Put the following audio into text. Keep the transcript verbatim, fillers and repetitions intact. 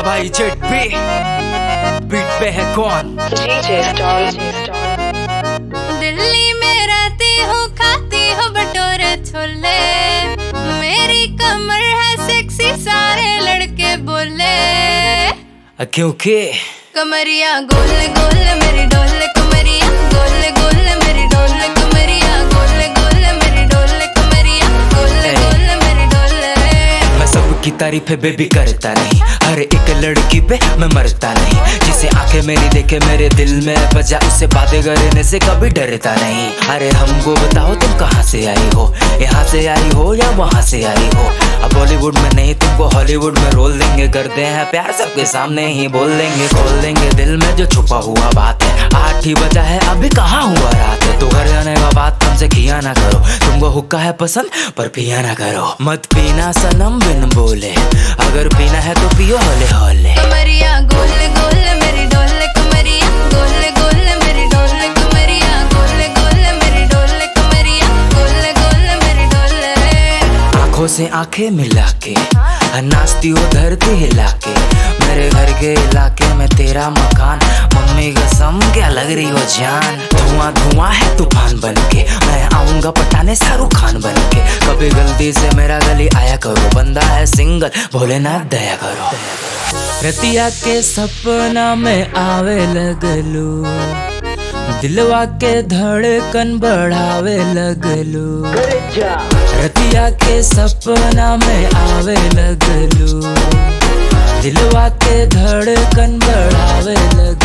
भाई जेट पे बीट पे है कौन? दिल्ली में रहती हूँ, खाती हूँ भटूरे छोले, मेरी कमर है सेक्सी सारे लड़के बोले, क्योंकि कमरिया गोल गोल मेरी डोल, कमरिया गोल गोल मेरी डोल, कमरिया गोल गोल मेरी डोल, कमरिया गोल गोल मेरी डोल। मैं सबकी तारीफें बेबी करता नहीं, हर एक लड़की पे मैं मरता नहीं, जिसे आंखें मेरी देखे मेरे दिल में बजा, उससे बातें करने से कभी डरता नहीं। अरे हमको बताओ तुम कहाँ से आई हो, यहाँ से आई हो या वहाँ से आई हो? अब बॉलीवुड में नहीं तुमको हॉलीवुड में रोल देंगे, करते हैं प्यार सबके सामने ही बोल देंगे, खोल देंगे दिल में जो छुपा हुआ बात है। आठ ही बजा है अभी कहाँ हुआ रात है, तो घर जाने का बात हमसे किया ना करो, तुमको हुक्का है पसंद पर पिया ना करो। मत पीना सनम बिन बोले, अगर पीना है तो पियो होले होले। कमरिया गोल गोल मेरी डोल, कमरिया गोल गोल मेरी डोल, कमरिया गोल गोल मेरी डोल, कमरिया गोल गोल मेरी डोल। आंखों से आंखें मिला के नाचती हो धरती हिला के, मेरे घर के इलाके में तेरा मकान, मम्मी कसम क्या लग रही हो जान। धुआं धुआं है तूफान बन के, मैं आऊंगा पटाने शाहरुख खान बन के, कभी गलती से मेरा गली आया करो, बंदा है सिंगल भोलेनाथ दया करो। रतिया के सपना में आवे लगलू, दिलवा के धड़कन बढ़ावे लगलू, रतिया के सपना में आवे लगलू, दिलवा के धड़कन बढ़ावे लगलू।